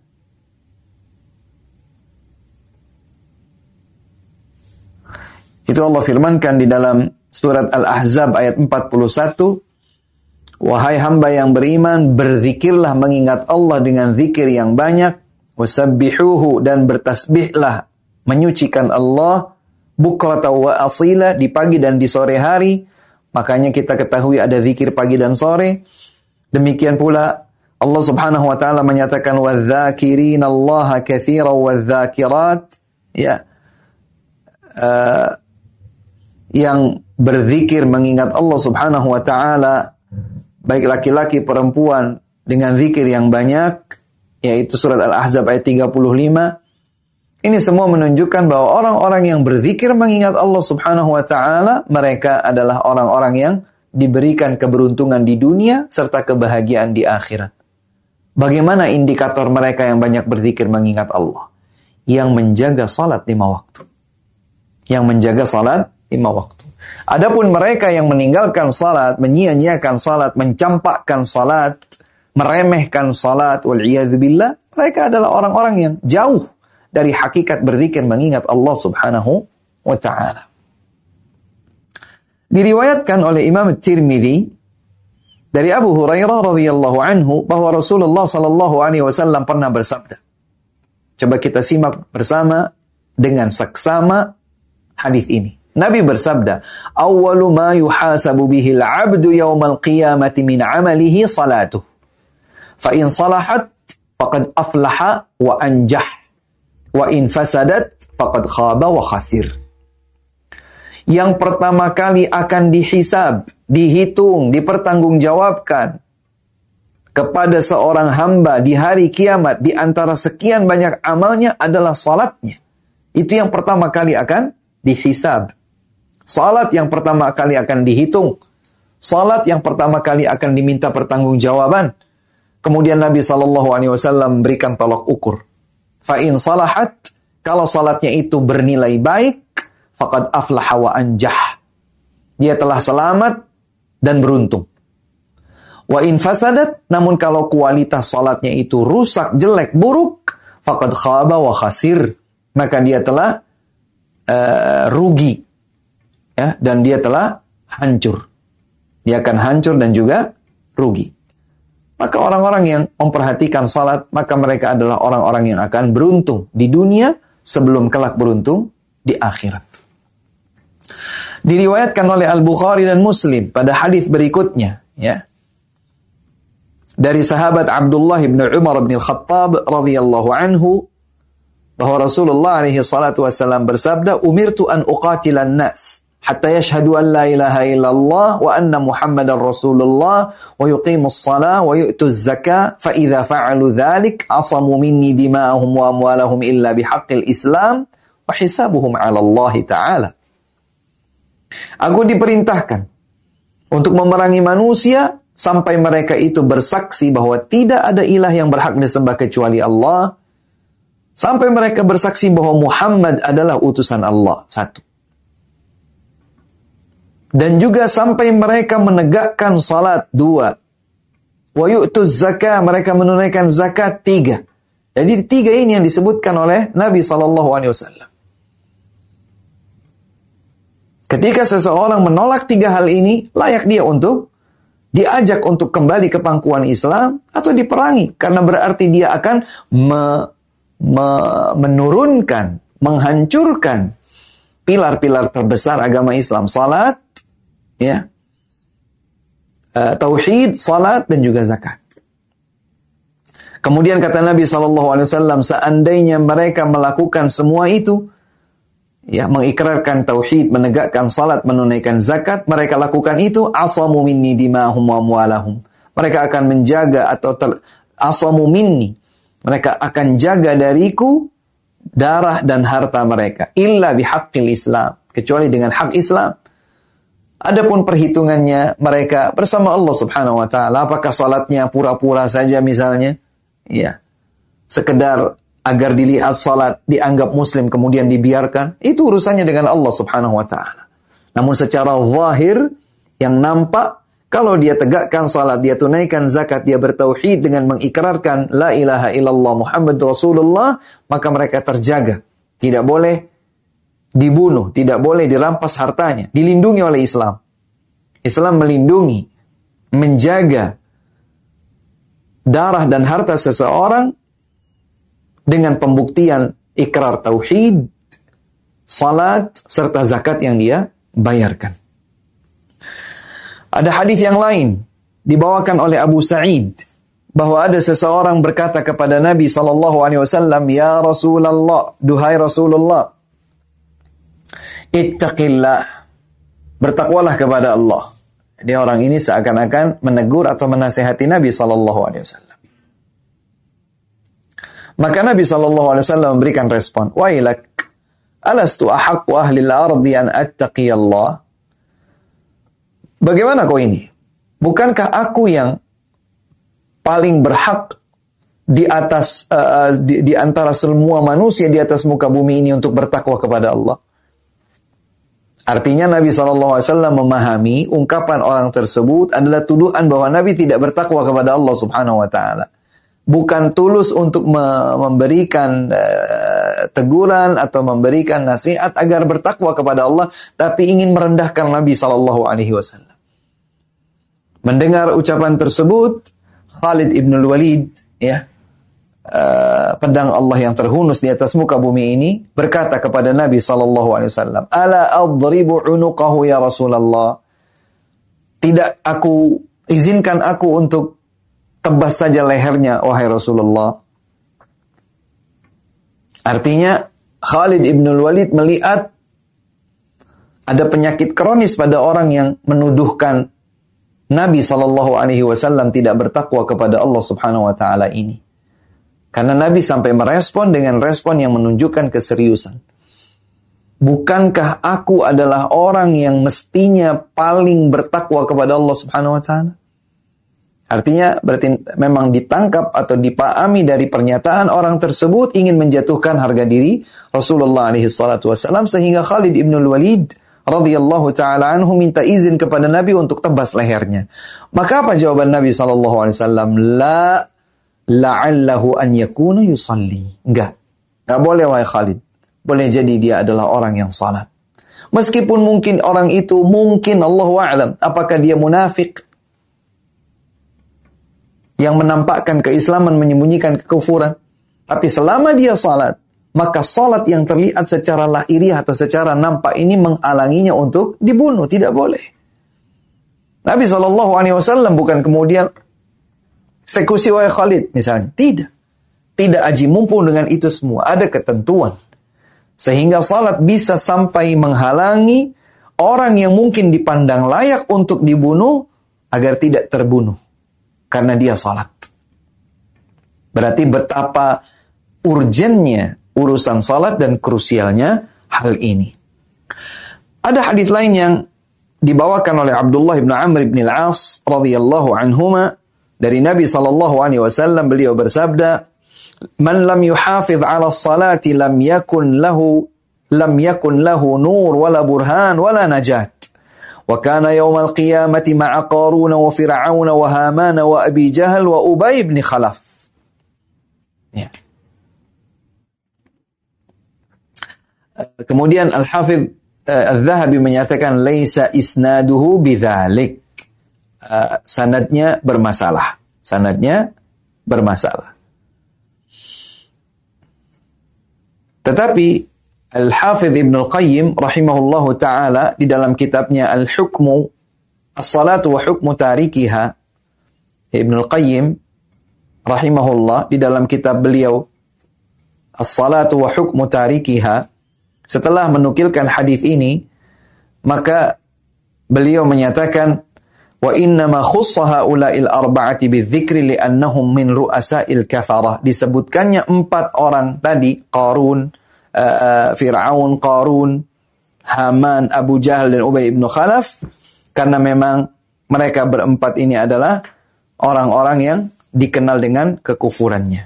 Itu Allah firmankan di dalam surat Al-Ahzab ayat empat puluh satu, wahai hamba yang beriman, berzikirlah mengingat Allah dengan zikir yang banyak, wasabbihuhu, dan bertasbihlah menyucikan Allah, bukratan wa asila, di pagi dan di sore hari. Makanya kita ketahui ada zikir pagi dan sore. Demikian pula Allah Subhanahu wa ta'ala menyatakan wadzakirina Allaha katsiran wadzakirat, ya, uh, yang berzikir mengingat Allah Subhanahu wa ta'ala, baik laki-laki perempuan, dengan zikir yang banyak, yaitu surat Al-Ahzab ayat tiga puluh lima. Ini semua menunjukkan bahwa orang-orang yang berzikir mengingat Allah Subhanahu wa ta'ala, mereka adalah orang-orang yang diberikan keberuntungan di dunia serta kebahagiaan di akhirat. Bagaimana indikator mereka yang banyak berzikir mengingat Allah? Yang menjaga salat lima waktu. Yang menjaga salat lima waktu. Adapun mereka yang meninggalkan salat, menyia-nyiakan salat, mencampakkan salat, meremehkan salat, wal'iyadzubillah, mereka adalah orang-orang yang jauh dari hakikat berzikir mengingat Allah Subhanahu wa ta'ala. Diriwayatkan oleh Imam Tirmidzi dari Abu Hurairah radhiyallahu anhu bahwa Rasulullah sallallahu alaihi wasallam pernah bersabda. Coba kita simak bersama dengan seksama hadis ini. Nabi bersabda, "Awwalu ma yuhasabu bihi al-'abdu yawmal qiyamati min 'amalihi salatuh. Fa in salahat faqad aflaha wa anjah. Wa in fasadat faqad khaba wa khasir." Yang pertama kali akan dihisab, dihitung, dipertanggungjawabkan kepada seorang hamba di hari kiamat di antara sekian banyak amalnya adalah salatnya. Itu yang pertama kali akan dihisab. Salat yang pertama kali akan dihitung. Salat yang pertama kali akan diminta pertanggungjawaban. Kemudian Nabi sallallahu alaihi wasallam memberikan tolak ukur. Fa in salahat, kalau salatnya itu bernilai baik, faqad aflaha wa anjah. Dia telah selamat dan beruntung. Wa in fasadat, namun kalau kualitas salatnya itu rusak, jelek, buruk, faqad khaba wa khasir. Maka dia telah uh, rugi, ya, dan dia telah hancur. Dia akan hancur dan juga rugi. Maka orang-orang yang memperhatikan salat, maka mereka adalah orang-orang yang akan beruntung di dunia sebelum kelak beruntung di akhirat. Diriwayatkan oleh Al-Bukhari dan Muslim pada hadis berikutnya, ya, dari sahabat Abdullah bin Umar bin Al-Khattab radhiyallahu anhu, bahwa Rasulullah alaihi salatu wasallam bersabda, "Umirtu an uqatilan nas hatta yashhadu an la ilaha illallah wa anna Muhammadar Rasulullah wa yuqimus shalah wa yu'tuz zakah fa idza fa'alu dzalik asamu minni dima'ahum wa amwalahum illa bihaqqil Islam wa hisabuhum 'ala Allah taala. Aku diperintahkan untuk memerangi manusia sampai mereka itu bersaksi bahwa tidak ada ilah yang berhak disembah kecuali Allah. Sampai mereka bersaksi bahwa Muhammad adalah utusan Allah. Satu. Dan juga sampai mereka menegakkan salat. Dua. Wa yu'tuz zakah, mereka menunaikan zakat. Tiga. Jadi tiga ini yang disebutkan oleh Nabi sallallahu alaihi wasallam. Ketika seseorang menolak tiga hal ini, layak dia untuk diajak untuk kembali ke pangkuan Islam atau diperangi. Karena berarti dia akan me, me, menurunkan, menghancurkan pilar-pilar terbesar agama Islam. Salat, ya, uh, tauhid, salat, dan juga zakat. Kemudian kata Nabi sallallahu alaihi wasallam, seandainya mereka melakukan semua itu, ya, mengikrarkan tauhid, menegakkan salat, menunaikan zakat, mereka lakukan itu, asamu minni dimahum wa amwalahum. Mereka akan menjaga atau ter, asamu minni. Mereka akan jaga dariku darah dan harta mereka. Illa bihaqqil Islam. Kecuali dengan hak Islam. Adapun perhitungannya mereka bersama Allah subhanahu wa ta'ala. Apakah salatnya pura-pura saja misalnya? Ya. Sekedar agar dilihat salat, dianggap muslim, kemudian dibiarkan, itu urusannya dengan Allah subhanahu wa ta'ala. Namun secara zahir, yang nampak, kalau dia tegakkan salat, dia tunaikan zakat, dia bertauhid dengan mengikrarkan la ilaha illallah Muhammad Rasulullah, maka mereka terjaga. Tidak boleh dibunuh, tidak boleh dirampas hartanya, dilindungi oleh Islam. Islam melindungi, menjaga darah dan harta seseorang dengan pembuktian ikrar tauhid, salat, serta zakat yang dia bayarkan. Ada hadis yang lain dibawakan oleh Abu Sa'id bahwa ada seseorang berkata kepada Nabi sallallahu alaihi wasallam, "Ya Rasulullah, duhai Rasulullah, ittaqillah, bertakwalah kepada Allah." Dia orang ini seakan-akan menegur atau menasihati Nabi sallallahu alaihi wasallam. Maka Nabi sallallahu alaihi wasallam memberikan respon, "Wailak, alastu ahaqqu ahli al-ardi an attaqiyallah?" Bagaimana kau ini? Bukankah aku yang paling berhak di atas uh, di, di antara semua manusia di atas muka bumi ini untuk bertakwa kepada Allah? Artinya Nabi sallallahu alaihi wasallam memahami ungkapan orang tersebut adalah tuduhan bahwa Nabi tidak bertakwa kepada Allah subhanahu wa ta'ala. Bukan tulus untuk me- memberikan uh, teguran atau memberikan nasihat agar bertakwa kepada Allah, tapi ingin merendahkan Nabi sallallahu alaihi wasallam. Mendengar ucapan tersebut, Khalid ibn al-Walid, ya, uh, pedang Allah yang terhunus di atas muka bumi ini, berkata kepada Nabi sallallahu alaihi wasallam, "Ala adribu unuqahu ya Rasulullah?" Tidak aku izinkan aku untuk tebas saja lehernya, wahai Rasulullah. Artinya, Khalid ibn al-Walid melihat ada penyakit kronis pada orang yang menuduhkan Nabi sallallahu alaihi wasallam tidak bertakwa kepada Allah subhanahu wa ta'ala ini. Karena Nabi sampai merespon dengan respon yang menunjukkan keseriusan. Bukankah aku adalah orang yang mestinya paling bertakwa kepada Allah subhanahu wa ta'ala? Artinya berarti memang ditangkap atau dipahami dari pernyataan orang tersebut ingin menjatuhkan harga diri Rasulullah alaihi salatu wasallam, sehingga Khalid ibn al-Walid radhiyallahu ta'ala anhu minta izin kepada Nabi untuk tebas lehernya. Maka apa jawaban Nabi sallallahu alaihi wasallam? La la'allahu an yakuna yusalli. Enggak. Enggak boleh wahai Khalid. Boleh jadi dia adalah orang yang salat. Meskipun mungkin orang itu mungkin Allahu a'lam apakah dia munafik yang menampakkan keislaman, menyembunyikan kekufuran. Tapi selama dia salat, maka salat yang terlihat secara lahiriah atau secara nampak ini menghalanginya untuk dibunuh. Tidak boleh. Nabi shallallahu alaihi wasallam bukan kemudian eksekusi wahai Khalid misalnya. Tidak. Tidak aji mumpung dengan itu semua. Ada ketentuan. Sehingga salat bisa sampai menghalangi orang yang mungkin dipandang layak untuk dibunuh agar tidak terbunuh karena dia salat. Berarti betapa urgennya urusan salat dan krusialnya hal ini. Ada hadis lain yang dibawakan oleh Abdullah bin Amr bin Al-As radhiyallahu anhuma dari Nabi sallallahu alaihi wasallam, beliau bersabda, "Man lam yuhafiz 'ala as-salati lam yakun lahu lam yakun lahu nur wala burhan wala najat. Wa kana yawmal qiyamati ma'a Qarun wa Fir'aun wa Haman wa Abi Jahal wa Ubay bin Khalaf." Ya. Kemudian Al-Hafidh Al-Zahabi menyatakan laisa isnaduhu bidzalik. Uh, sanadnya bermasalah. Sanadnya bermasalah. Tetapi Al-Hafidh Ibn Al-Qayyim rahimahullahu ta'ala di dalam kitabnya Al-Hukmu As-Salatu wa Hukmu Tarikiha, Ibn Al-Qayyim rahimahullah di dalam kitab beliau As-Salatu wa Hukmu Tarikiha, setelah menukilkan hadis ini, maka beliau menyatakan, wa inna ma khussa haula'il arba'ati bidzikri li'annahum min ru'asa'il kafarah. Disebutkannya empat orang tadi, Qarun, uh, uh, Fir'aun, Qarun, Haman, Abu Jahal dan Ubay ibn Khalaf, karena memang mereka berempat ini adalah orang-orang yang dikenal dengan kekufurannya.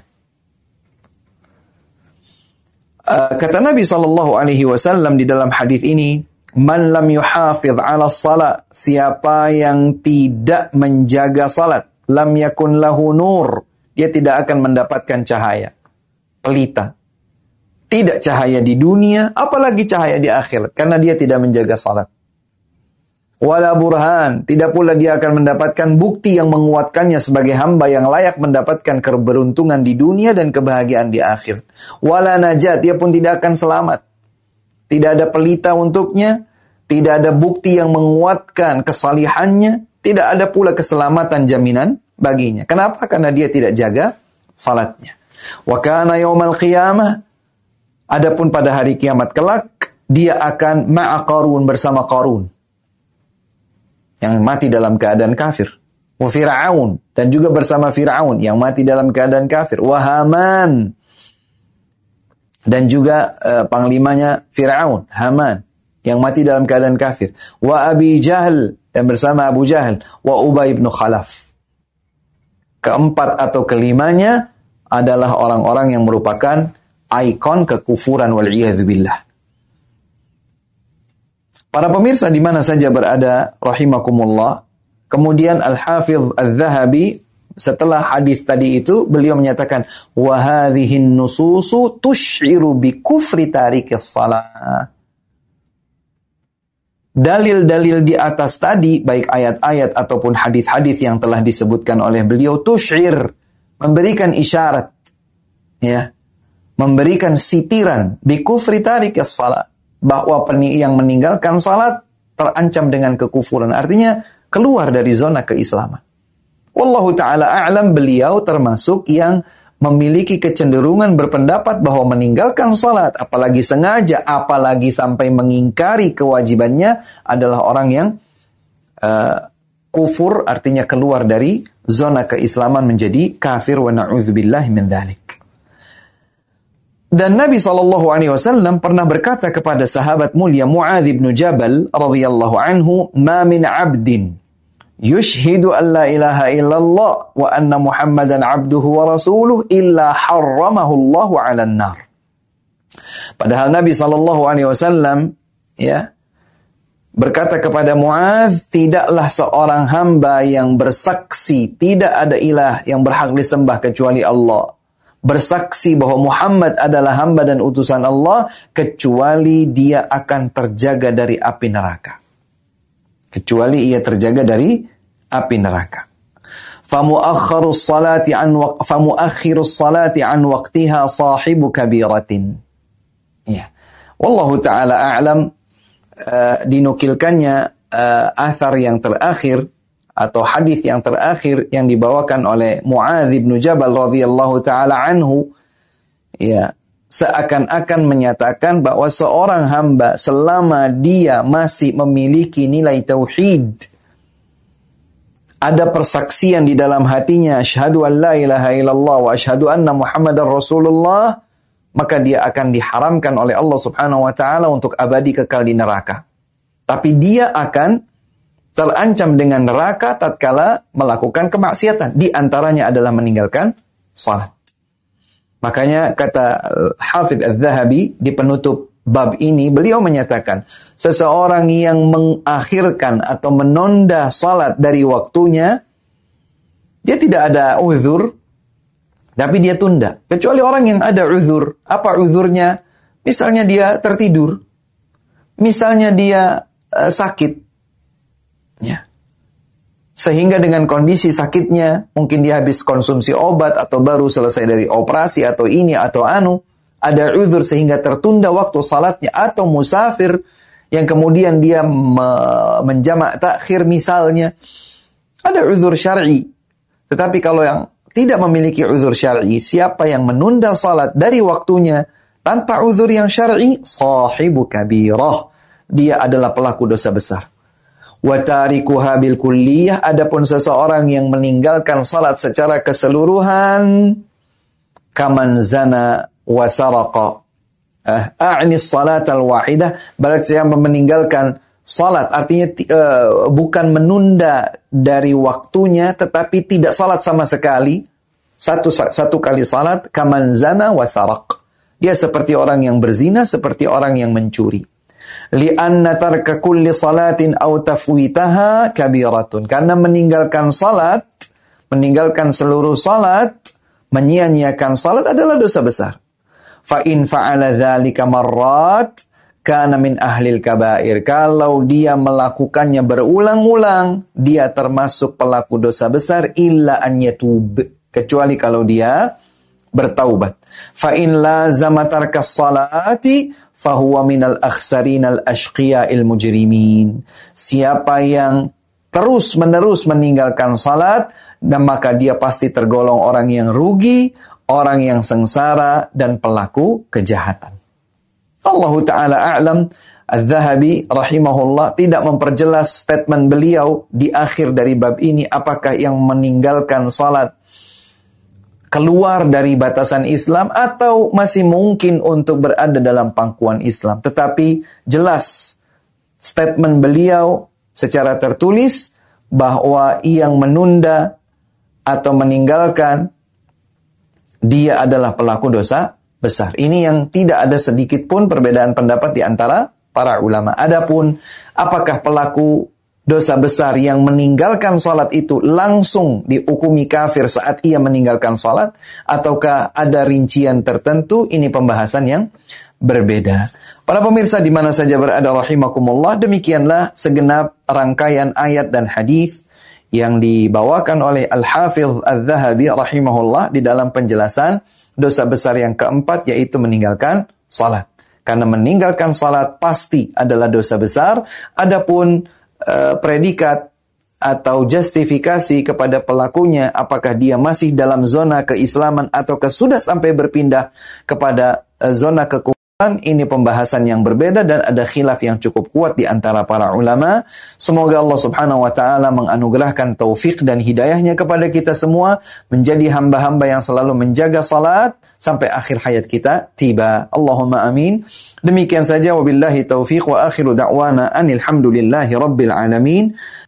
Uh, kata Nabi sallallahu alaihi wasallam di dalam hadis ini, man lam yuhafidh 'ala shalah, siapa yang tidak menjaga salat, lam yakun lahu nur, dia tidak akan mendapatkan cahaya. Pelita. Tidak cahaya di dunia, apalagi cahaya di akhirat, karena dia tidak menjaga salat. Wala burhan, tidak pula dia akan mendapatkan bukti yang menguatkannya sebagai hamba yang layak mendapatkan keberuntungan di dunia dan kebahagiaan di akhirat. Wala najat, dia pun tidak akan selamat. Tidak ada pelita untuknya, tidak ada bukti yang menguatkan kesalihannya, tidak ada pula keselamatan jaminan baginya. Kenapa? Karena dia tidak jaga salatnya. Wa kana yaumal qiyamah, adapun pada hari kiamat kelak, dia akan ma'a Qarun, bersama Qarun yang mati dalam keadaan kafir. Wa Fir'aun, dan juga bersama Fir'aun yang mati dalam keadaan kafir. Wa Haman, dan juga uh, panglimanya Fir'aun, Haman, yang mati dalam keadaan kafir. Wa Abi Jahal, dan bersama Abu Jahal. Wa Ubay ibn Khalaf. Keempat atau kelimanya adalah orang-orang yang merupakan ikon kekufuran wal'iyadzubillah. Para pemirsa di mana saja berada rahimakumullah, kemudian Al-Hafidh Al-Zahabi setelah hadis tadi itu beliau menyatakan wa hadhihin nususu tush'iru bi kufri tarikis shalah. Dalil-dalil di atas tadi, baik ayat-ayat ataupun hadis-hadis yang telah disebutkan oleh beliau, tush'ir, memberikan isyarat, ya, memberikan sitiran bi kufri tarikis shalah, bahwa yang meninggalkan salat terancam dengan kekufuran. Artinya keluar dari zona keislaman. Wallahu ta'ala a'lam, beliau termasuk yang memiliki kecenderungan berpendapat bahwa meninggalkan salat, apalagi sengaja, apalagi sampai mengingkari kewajibannya, adalah orang yang uh, kufur, artinya keluar dari zona keislaman menjadi kafir, wa na'udzubillahi min dzalik. Dan Nabi sallallahu alaihi wasallam pernah berkata kepada sahabat mulia Mu'adz bin Jabal radhiyallahu anhu, "Ma min 'abdin yushhidu an la ilaha illallah wa anna Muhammadan 'abduhu wa rasuluhu illa harramahu Allahu 'alan nar." Padahal Nabi sallallahu alaihi wasallam ya berkata kepada Mu'adz, tidaklah seorang hamba yang bersaksi tidak ada ilah yang berhak disembah kecuali Allah, bersaksi bahwa Muhammad adalah hamba dan utusan Allah, kecuali dia akan terjaga dari api neraka. Kecuali ia terjaga dari api neraka. Famu'akhirus salati an waq famu'akhirus salati an waqtiha sahibu kabiratin. Ya. Wallahu taala a'lam. Uh, dinukilkannya uh, athar yang terakhir atau hadis yang terakhir yang dibawakan oleh Mu'adz bin Jabal radhiyallahu taala anhu, ya, seakan-akan menyatakan bahwa seorang hamba selama dia masih memiliki nilai tauhid, ada persaksian di dalam hatinya, asyhadu an la ilaha illallah wa asyhadu anna muhammadar rasulullah, maka dia akan diharamkan oleh Allah Subhanahu wa taala untuk abadi kekal di neraka. Tapi dia akan terancam dengan neraka tatkala melakukan kemaksiatan, di antaranya adalah meninggalkan salat. Makanya kata Hafidz Az-Zahabi di penutup bab ini, beliau menyatakan, seseorang yang mengakhirkan atau menunda salat dari waktunya, dia tidak ada uzur, tapi dia tunda. Kecuali orang yang ada uzur. Apa uzurnya? Misalnya dia tertidur. Misalnya dia uh, sakit. Ya. Sehingga dengan kondisi sakitnya, mungkin dia habis konsumsi obat atau baru selesai dari operasi atau ini atau anu, ada uzur sehingga tertunda waktu salatnya, atau musafir yang kemudian dia me- menjamak takhir misalnya, ada uzur syar'i. Tetapi kalau yang tidak memiliki uzur syar'i, siapa yang menunda salat dari waktunya tanpa uzur yang syar'i, sahibu kabirah, dia adalah pelaku dosa besar. Wa tarikuha bil kulliyah, adapun seseorang yang meninggalkan salat secara keseluruhan, kaman zana wa saraqa. Eh, a'ni salat al-wahidah, berarti yang meninggalkan salat artinya uh, bukan menunda dari waktunya, tetapi tidak salat sama sekali. Satu satu kali salat, kaman zana wa saraq. Dia seperti orang yang berzina, seperti orang yang mencuri. Li'anna tarka kulli salatin aw tafwitaha kabiratun. Karena meninggalkan salat, meninggalkan seluruh salat, menyia-nyiakan salat adalah dosa besar. Fa in fa'ala dzalika marrat kana min ahlil kabair. Kalau dia melakukannya berulang-ulang, dia termasuk pelaku dosa besar, illa an yatub, kecuali kalau dia bertaubat. Fa in lazama tarkas salati fahuwa minal akhsarinal ashqiya'il mujrimin. Siapa yang terus-menerus meninggalkan salat, dan maka dia pasti tergolong orang yang rugi, orang yang sengsara, dan pelaku kejahatan. Allah Ta'ala a'lam. Az-Zahabi rahimahullah tidak memperjelas statement beliau di akhir dari bab ini, apakah yang meninggalkan salat keluar dari batasan Islam atau masih mungkin untuk berada dalam pangkuan Islam. Tetapi jelas statement beliau secara tertulis bahwa yang menunda atau meninggalkan, dia adalah pelaku dosa besar. Ini yang tidak ada sedikit pun perbedaan pendapat di antara para ulama. Adapun apakah pelaku dosa besar yang meninggalkan salat itu langsung dihukumi kafir saat ia meninggalkan salat, ataukah ada rincian tertentu, ini pembahasan yang berbeda. Para pemirsa di mana saja berada rahimakumullah, demikianlah segenap rangkaian ayat dan hadis yang dibawakan oleh Al-Hafidz Az-Zahabi rahimahullah di dalam penjelasan dosa besar yang keempat, yaitu meninggalkan salat. Karena meninggalkan salat pasti adalah dosa besar. Adapun Uh, predikat atau justifikasi kepada pelakunya, apakah dia masih dalam zona keislaman ataukah sudah sampai berpindah kepada uh, zona kekufuran, ini pembahasan yang berbeda dan ada khilaf yang cukup kuat di antara para ulama. Semoga Allah Subhanahu wa taala menganugerahkan taufik dan hidayahnya kepada kita semua menjadi hamba-hamba yang selalu menjaga salat sampai akhir hayat kita tiba. Allahumma amin. Demikian saja, wabillahi taufiq, wa akhiru da'wana anil hamdulillahi rabbil alamin.